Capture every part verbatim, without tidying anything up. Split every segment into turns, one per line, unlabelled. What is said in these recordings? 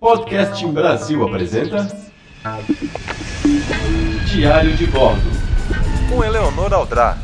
Podcast Brasil apresenta Diário de Bordo
com Eleonora Aldrar.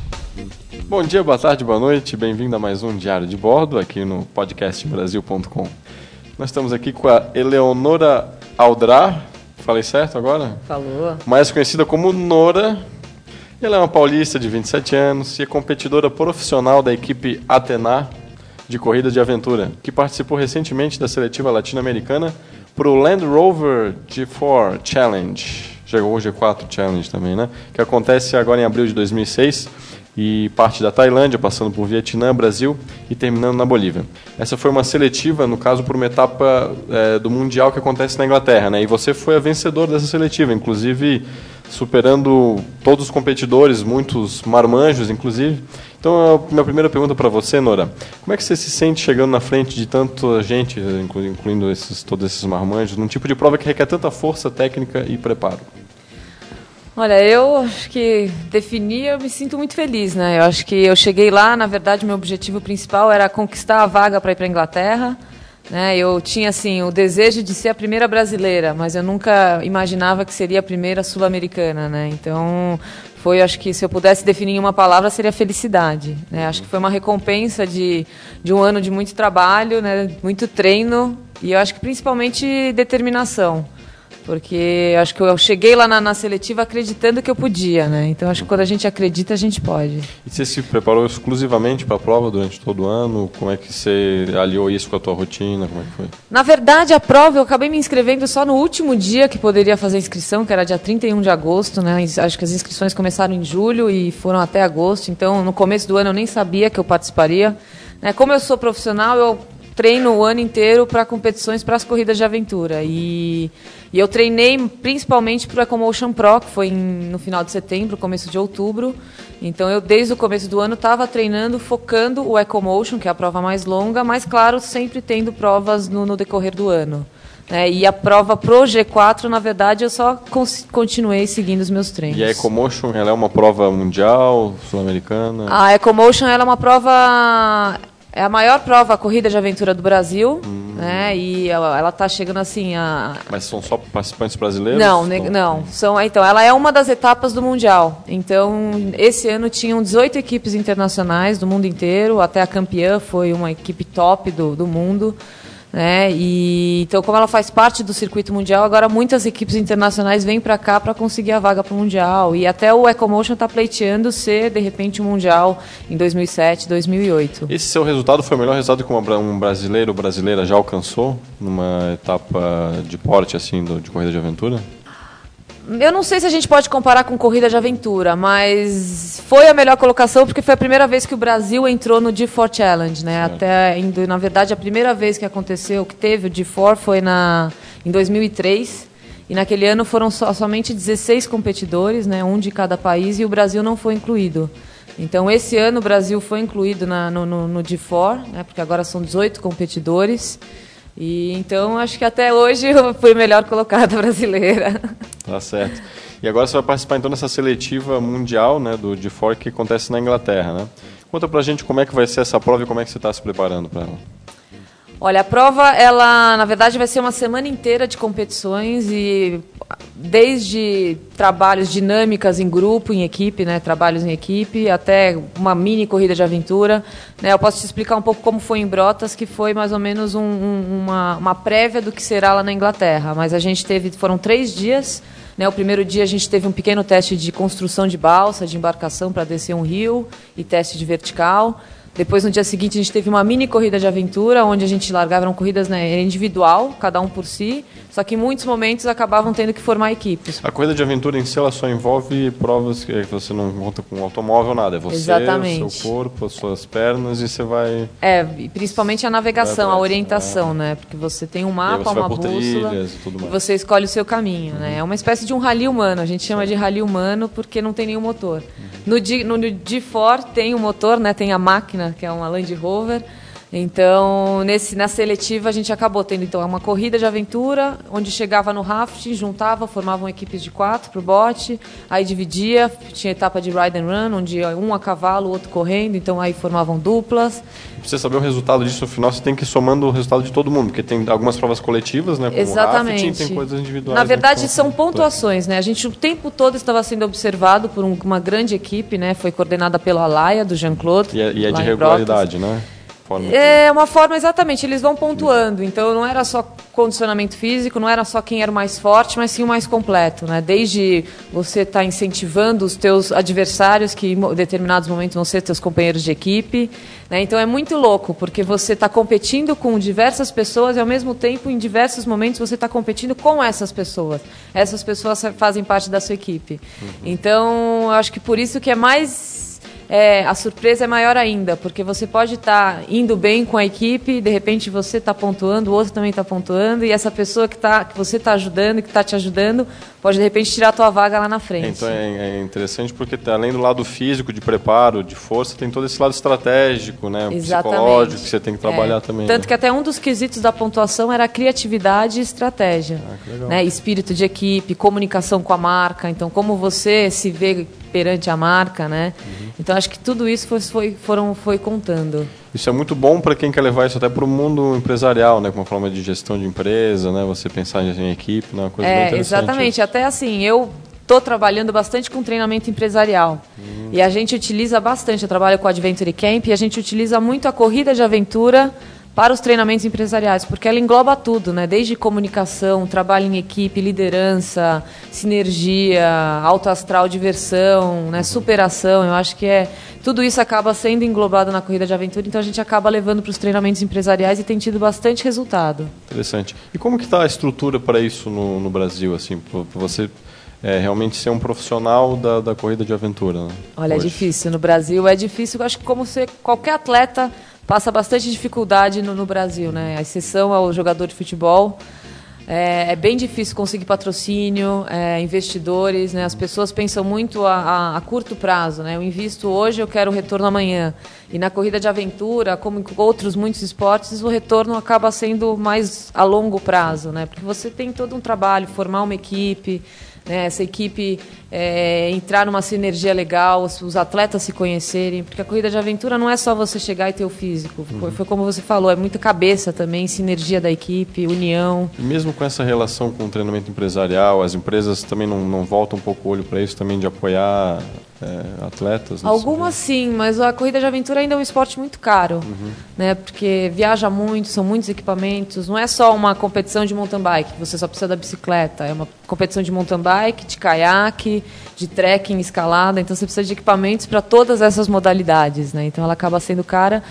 Bom dia, boa tarde, boa noite, bem-vindo a mais um Diário de Bordo aqui no podcast brasil ponto com. Nós estamos aqui com a Eleonora Aldrar, falei certo agora?
Falou.
Mais conhecida como Nora. Ela é uma paulista de vinte e sete anos e é competidora profissional da equipe Atenar de corrida de aventura, que participou recentemente da seletiva latino-americana para o Land Rover G quatro Challenge. Chegou o G quatro Challenge também, né? Que acontece agora em abril de dois mil e seis e parte da Tailândia, passando por Vietnã, Brasil e terminando na Bolívia. Essa foi uma seletiva, no caso, por uma etapa é, do Mundial que acontece na Inglaterra, né? E você foi a vencedora dessa seletiva, inclusive superando todos os competidores, muitos marmanjos, inclusive. Então, a minha primeira pergunta para você, Nora, como é que você se sente chegando na frente de tanta gente, incluindo esses, todos esses marmanjos, num tipo de prova que requer tanta força técnica e preparo?
Olha, eu acho que definir, eu me sinto muito feliz, né? Eu acho que eu cheguei lá, na verdade, meu objetivo principal era conquistar a vaga para ir para a Inglaterra, né? Eu tinha, assim, o desejo de ser a primeira brasileira, mas eu nunca imaginava que seria a primeira sul-americana, né? Então, foi, acho que se eu pudesse definir em uma palavra, seria felicidade, né? Acho que foi uma recompensa de, de um ano de muito trabalho, né? Muito treino e eu acho que principalmente determinação. Porque acho que eu cheguei lá na, na seletiva acreditando que eu podia, né? Então acho que quando a gente acredita, a gente pode.
E você se preparou exclusivamente para a prova durante todo o ano? Como é que você aliou isso com a tua rotina? Como é que foi?
Na verdade, a prova eu acabei me inscrevendo só no último dia que poderia fazer a inscrição, que era dia trinta e um de agosto, né? Acho que as inscrições começaram em julho e foram até agosto. Então, no começo do ano eu nem sabia que eu participaria. Como eu sou profissional, eu treino o ano inteiro para competições, para as corridas de aventura. E, e eu treinei principalmente para o EcoMotion Pro, que foi em, no final de setembro, começo de outubro. Então, eu, desde o começo do ano, estava treinando, focando o EcoMotion, que é a prova mais longa, mas, claro, sempre tendo provas no, no decorrer do ano. É, e a prova pro G quatro, na verdade, eu só cons- continuei seguindo os meus treinos.
E a EcoMotion, ela é uma prova mundial, sul-americana?
A EcoMotion, ela é uma prova... É a maior prova, a corrida de aventura do Brasil, hum. né? E ela está chegando assim a...
Mas são só participantes brasileiros?
Não, ne- não. São, então, ela é uma das etapas do Mundial. Então, esse ano tinham dezoito equipes internacionais do mundo inteiro, até a campeã foi uma equipe top do, do mundo. Né? E, então, como ela faz parte do circuito mundial, agora muitas equipes internacionais vêm para cá para conseguir a vaga para o Mundial. E até o EcoMotion está pleiteando ser, de repente, um Mundial em dois mil e sete, dois mil e oito.
Esse seu resultado foi o melhor resultado que um brasileiro ou brasileira já alcançou numa etapa de porte, assim, de corrida de aventura?
Eu não sei se a gente pode comparar com corrida de aventura, mas foi a melhor colocação porque foi a primeira vez que o Brasil entrou no G quatro Challenge, né? Certo. Até indo, na verdade, a primeira vez que aconteceu, que teve o G quatro foi na, em dois mil e três, e naquele ano foram so, somente dezesseis competidores, né? Um de cada país, e o Brasil não foi incluído. Então, esse ano o Brasil foi incluído na, no, no, no G quatro, né? Porque agora são dezoito competidores. E então acho que até hoje eu fui melhor colocada brasileira.
Tá certo. E agora você vai participar então dessa seletiva mundial, né, do G quatro que acontece na Inglaterra, né? Conta pra gente como é que vai ser essa prova e como é que você está se preparando para ela.
Olha, a prova, ela, na verdade, vai ser uma semana inteira de competições e desde trabalhos dinâmicas em grupo, em equipe, né, trabalhos em equipe, até uma mini corrida de aventura. Né, eu posso te explicar um pouco como foi em Brotas, que foi mais ou menos um, um, uma, uma prévia do que será lá na Inglaterra. Mas a gente teve, foram três dias. Né, o primeiro dia a gente teve um pequeno teste de construção de balsa, de embarcação para descer um rio e teste de vertical. Depois, no dia seguinte, a gente teve uma mini corrida de aventura, onde a gente largava, eram corridas, né, individual, cada um por si, só que em muitos momentos acabavam tendo que formar equipes.
A corrida de aventura em si, ela só envolve provas que você não conta com automóvel, nada. É você,
Exatamente.
O seu corpo, as suas pernas e você vai...
É, e principalmente a navegação, a orientação, é. né? Porque você tem um mapa, uma bússola, e, tudo e você escolhe o seu caminho, uhum. né? É uma espécie de um rally humano, a gente chama Sim. de rally humano porque não tem nenhum motor. Uhum. No, G, no, no G quatro tem um motor, né? Tem a máquina, que é uma Land Rover, Então, nesse, na seletiva, a gente acabou tendo então, uma corrida de aventura, onde chegava no rafting, juntava, formavam equipes de quatro para o bote, aí dividia, tinha etapa de ride and run, onde um a cavalo, o outro correndo, então aí formavam duplas.
Pra você saber o resultado disso no final, você tem que ir somando o resultado de todo mundo, porque tem algumas provas coletivas, né? Como
Exatamente.
Rafting, tem coisas individuais.
Na verdade,
né,
são pontuações, né? A gente o tempo todo estava sendo observado por um, uma grande equipe, né? Foi coordenada pelo Alaia, do Jean-Claude.
E é, e é de
lá em
regularidade,
Brotas.
né? Forma
É uma forma, exatamente, eles vão pontuando. Então, não era só condicionamento físico, não era só quem era o mais forte, mas sim o mais completo, né? Desde você estar tá incentivando os teus adversários, que em determinados momentos vão ser teus companheiros de equipe, né? Então, é muito louco, porque você está competindo com diversas pessoas e, ao mesmo tempo, em diversos momentos, você está competindo com essas pessoas. Essas pessoas fazem parte da sua equipe. Uhum. Então, eu acho que por isso que é mais... É, a surpresa é maior ainda, porque você pode estar tá indo bem com a equipe, de repente você está pontuando, o outro também está pontuando, e essa pessoa que, tá, que você está ajudando, que está te ajudando, pode de repente tirar a tua vaga lá na frente.
Então é, é interessante porque além do lado físico, de preparo, de força, tem todo esse lado estratégico, né?
Exatamente.
Psicológico, que você tem que trabalhar
é.
também.
Tanto
né?
que até um dos quesitos da pontuação era a criatividade e estratégia.
Ah, que legal.
Né? Espírito de equipe, comunicação com a marca, então como você se vê perante a marca, né? Uhum. Então acho que tudo isso foi, foi, foram, foi contando.
Isso é muito bom para quem quer levar isso até para o mundo empresarial, né? Com uma forma de gestão de empresa, né? Você pensar em equipe, né? Uma coisa
é,
bem interessante.
Exatamente.
Isso.
Até assim, eu estou trabalhando bastante com treinamento empresarial. Hum. E a gente utiliza bastante, eu trabalho com a Adventure Camp, e a gente utiliza muito a corrida de aventura para os treinamentos empresariais, porque ela engloba tudo, né? Desde comunicação, trabalho em equipe, liderança, sinergia, alto astral, diversão, né? Superação. Eu acho que é tudo isso acaba sendo englobado na corrida de aventura, então a gente acaba levando para os treinamentos empresariais e tem tido bastante resultado.
Interessante. E como que está a estrutura para isso no, no Brasil, assim, para você é, realmente ser um profissional da, da corrida de aventura? Né?
Olha,
Hoje.
é difícil. No Brasil é difícil. Eu acho que como ser qualquer atleta passa bastante dificuldade no, no Brasil, né? A exceção ao jogador de futebol. É, é bem difícil conseguir patrocínio, é, investidores, né? As pessoas pensam muito a, a, a curto prazo, né? Eu invisto hoje, eu quero o retorno amanhã. E na corrida de aventura, como em outros muitos esportes, o retorno acaba sendo mais a longo prazo, né? Porque você tem todo um trabalho, formar uma equipe, né? Essa equipe é, entrar numa sinergia legal, os atletas se conhecerem, porque a corrida de aventura não é só você chegar e ter o físico, uhum. foi, foi como você falou, é muita cabeça também, sinergia da equipe, união.
E mesmo com essa relação com o treinamento empresarial, as empresas também não, não voltam um pouco o olho para isso, também de apoiar é, atletas?
Algumas sim, mas a corrida de aventura ainda é um esporte muito caro, uhum. né? Porque viaja muito, são muitos equipamentos, não é só uma competição de mountain bike, você só precisa da bicicleta, é uma competição de mountain bike, de caiaque, de trekking, escalada, então você precisa de equipamentos para todas essas modalidades, né? Então ela acaba sendo cara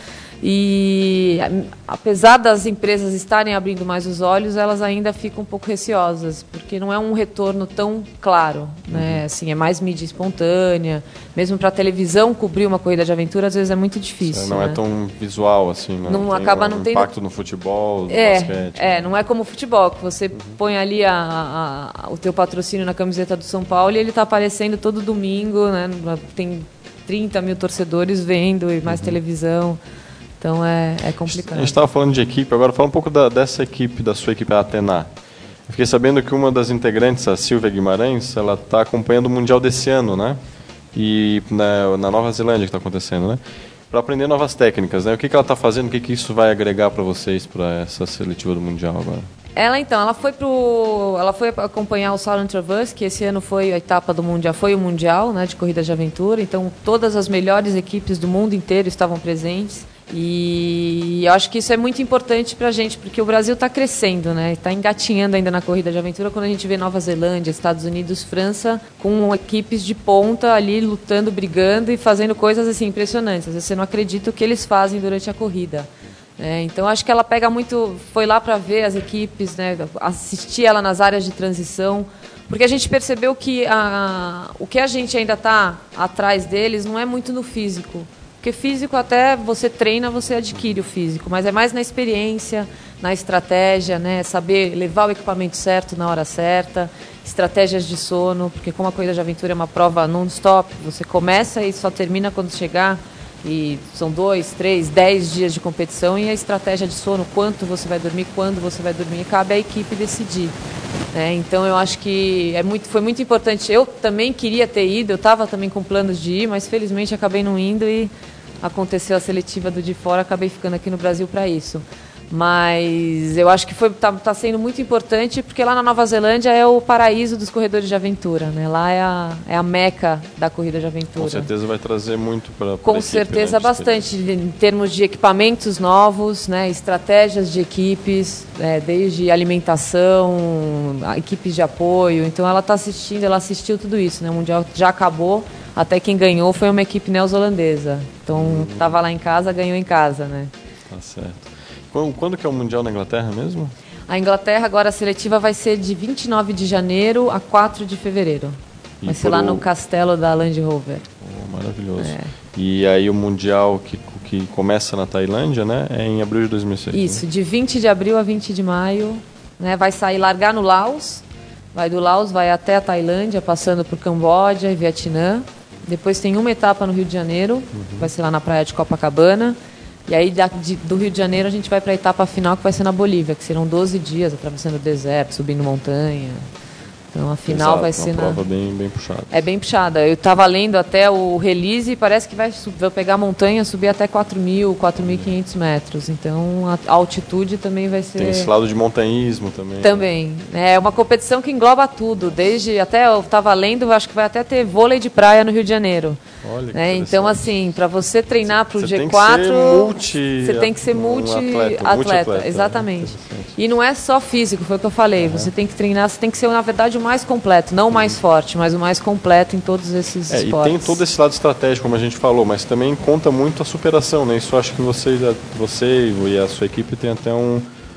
e apesar das empresas estarem abrindo mais os olhos, elas ainda ficam um pouco receosas, porque não é um retorno tão claro, né? Uhum. Assim, é mais mídia espontânea, mesmo para a televisão cobrir uma corrida de aventura às vezes é muito difícil.
Não
né?
é tão visual assim, né?
Não
Tem
acaba
um
não tendo
impacto no futebol, no
é,
basquete.
É, não é como o futebol, que você uhum. põe ali a, a, a, o teu patrocínio na camiseta do São Paulo e ele está aparecendo todo domingo, né? Tem trinta mil torcedores vendo e mais uhum. televisão. Então é, é complicado.
A gente estava falando de equipe, agora fala um pouco da, dessa equipe, da sua equipe, a Atena. Eu fiquei sabendo que uma das integrantes, a Silvia Guimarães, ela está acompanhando o Mundial desse ano, né? E na, na Nova Zelândia que está acontecendo, né? Para aprender novas técnicas, né? O que, que ela está fazendo, o que, que isso vai agregar para vocês, para essa seletiva do Mundial agora?
Ela então, ela foi pro, ela foi acompanhar o Southern Traverse, que esse ano foi a etapa do mundial, foi o mundial, né, de corrida de aventura. Então todas as melhores equipes do mundo inteiro estavam presentes. E eu acho que isso é muito importante para a gente, porque o Brasil está crescendo, né? Está engatinhando ainda na corrida de aventura, quando a gente vê Nova Zelândia, Estados Unidos, França, com equipes de ponta ali lutando, brigando e fazendo coisas assim impressionantes. Às vezes você não acredita o que eles fazem durante a corrida. É, então acho que ela pega muito, foi lá para ver as equipes, né? Assistir ela nas áreas de transição, porque a gente percebeu que a, o que a gente ainda está atrás deles não é muito no físico. Porque físico até você treina, você adquire o físico, mas é mais na experiência, na estratégia, né? Saber levar o equipamento certo na hora certa, estratégias de sono, porque como a corrida de aventura é uma prova non-stop, você começa e só termina quando chegar. E são dois, três, dez dias de competição e a estratégia de sono, quanto você vai dormir, quando você vai dormir, cabe à equipe decidir. Né? Então eu acho que é muito, foi muito importante. Eu também queria ter ido, eu estava também com planos de ir, mas felizmente acabei não indo e aconteceu a seletiva do de fora, acabei ficando aqui no Brasil para isso. Mas eu acho que está tá sendo muito importante, porque lá na Nova Zelândia é o paraíso dos corredores de aventura, né? Lá é a, é a meca da corrida de aventura.
Com certeza vai trazer muito para
Com equipe, certeza, né? Bastante, em termos de equipamentos novos, né? Estratégias de equipes, é, desde alimentação, equipes de apoio. Então ela está assistindo, ela assistiu tudo isso, né? O Mundial já acabou, até quem ganhou foi uma equipe neozelandesa. Então estava uhum. lá em casa, ganhou em casa, né?
Tá certo. Quando que é o Mundial na Inglaterra mesmo?
A Inglaterra agora a seletiva vai ser de vinte e nove de janeiro a quatro de fevereiro. E vai ser lá o... no castelo da Land Rover.
Oh, maravilhoso. É. E aí o Mundial que, que começa na Tailândia, né? É em abril de dois mil e seis.
Isso,
né?
de vinte de abril a vinte de maio. Né? Vai sair, largar no Laos. Vai do Laos, vai até a Tailândia, passando por Camboja e Vietnã. Depois tem uma etapa no Rio de Janeiro, uhum. vai ser lá na praia de Copacabana. E aí da, de, do Rio de Janeiro a gente vai para a etapa final, que vai ser na Bolívia, que serão doze dias atravessando o deserto, subindo montanha. Então a final
Exato,
vai ser
uma
na...
prova bem, bem puxada.
É bem puxada. Eu estava lendo até o release e parece que vai, vai pegar a montanha, subir até quatro mil, quatro mil e quinhentos metros. Então a altitude também vai ser...
Tem esse lado de montanhismo também.
Também. Né? É uma competição que engloba tudo. Desde, até eu estava lendo, acho que vai até ter vôlei de praia no Rio de Janeiro.
Olha,
né? Então, assim, para você treinar para o G quatro, você tem que ser multi-atleta.
Um multi atleta,
exatamente. E não é só físico, foi o que eu falei. Uhum. Você tem que treinar, você tem que ser, na verdade, o mais completo. Não o mais forte, mas o mais completo em todos esses
é,
esportes.
E tem todo esse lado estratégico, como a gente falou, mas também conta muito a superação, né? Isso eu acho que você, você e a sua equipe tem até um...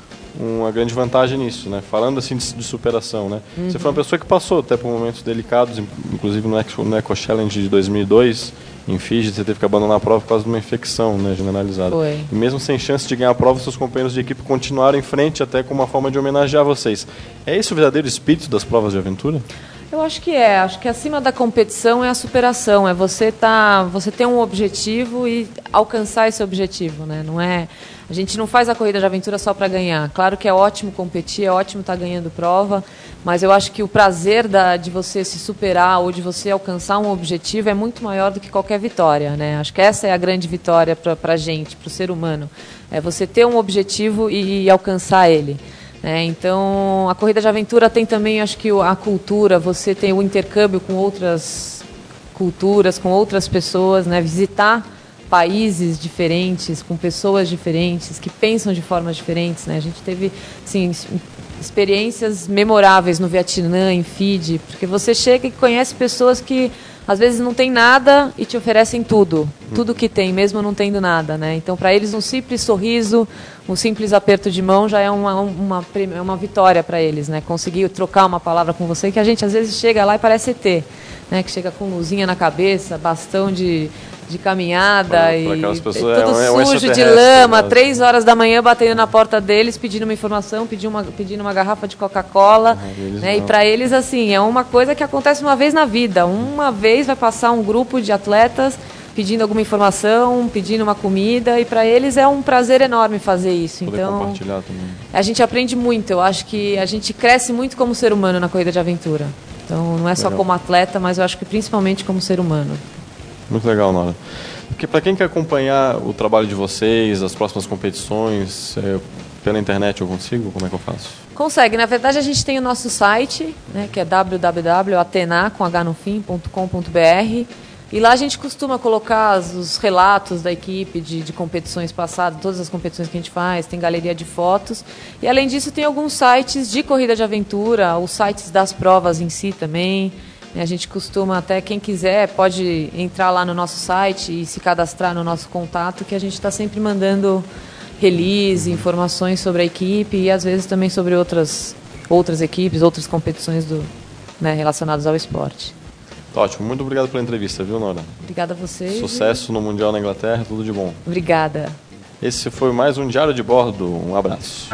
uma grande vantagem nisso, né? Falando assim de, de superação, né? Uhum. Você foi uma pessoa que passou até por momentos delicados, inclusive no Eco, no Eco Challenge de dois mil e dois, em Fiji, você teve que abandonar a prova por causa de uma infecção, né, generalizada.
Foi.
E mesmo sem chance de ganhar a prova, seus companheiros de equipe continuaram em frente até com uma forma de homenagear vocês. É esse o verdadeiro espírito das provas de aventura?
Eu acho que é. Acho que acima da competição é a superação. É você tá, você ter um objetivo e alcançar esse objetivo, né? Não é... A gente não faz a corrida de aventura só para ganhar. Claro que é ótimo competir, é ótimo estar ganhando prova, mas eu acho que o prazer da, de você se superar ou de você alcançar um objetivo é muito maior do que qualquer vitória, né? Acho que essa é a grande vitória para a gente, para o ser humano. É você ter um objetivo e, e alcançar ele. É, então, a corrida de aventura tem também, acho que, a cultura, você tem o intercâmbio com outras culturas, com outras pessoas, né? Visitar países diferentes, com pessoas diferentes, que pensam de formas diferentes, né? A gente teve, assim, experiências memoráveis no Vietnã, em Fiji, porque você chega e conhece pessoas que às vezes não tem nada e te oferecem tudo, tudo que tem, mesmo não tendo nada, né? Então, para eles, um simples sorriso, um simples aperto de mão já é uma, uma, uma vitória para eles, né? Conseguir trocar uma palavra com você, que a gente às vezes chega lá e parece E T, né? Que chega com luzinha na cabeça, bastão de... de caminhada pra, e pra pessoas, tudo é, um, sujo, é um de lama, né? Três horas da manhã batendo na porta deles, pedindo uma informação, pedindo uma, pedindo uma garrafa de Coca-Cola, uhum, né? E para eles, assim, é uma coisa que acontece uma vez na vida. Uma vez vai passar um grupo de atletas pedindo alguma informação, pedindo uma comida, e para eles é um prazer enorme fazer isso.
Poder
então,
compartilhar também.
A gente aprende muito. Eu acho que a gente cresce muito como ser humano na corrida de aventura. Então, não é só Legal. Como atleta, mas eu acho que principalmente como ser humano.
Muito legal, Nora. Porque para quem quer acompanhar o trabalho de vocês, as próximas competições, é, pela internet eu consigo? Como é que eu faço? Consegue.
Na verdade, a gente tem o nosso site, né, que é w w w ponto atena ponto com ponto b r, e lá a gente costuma colocar os relatos da equipe de, de competições passadas, todas as competições que a gente faz, tem galeria de fotos. E, além disso, tem alguns sites de corrida de aventura, os sites das provas em si também. A gente costuma, até quem quiser, pode entrar lá no nosso site e se cadastrar no nosso contato, que a gente está sempre mandando release, informações sobre a equipe e às vezes também sobre outras, outras equipes, outras competições do, né, relacionadas ao esporte.
Ótimo, muito obrigado pela entrevista, viu, Nora?
Obrigada a vocês.
Sucesso no Mundial na Inglaterra, tudo de bom.
Obrigada.
Esse foi mais um Diário de Bordo, um abraço.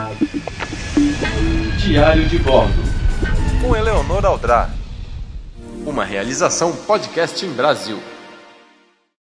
Diário de Bordo.
Com Eleonora Aldrá.
Uma realização Podcast em Brasil.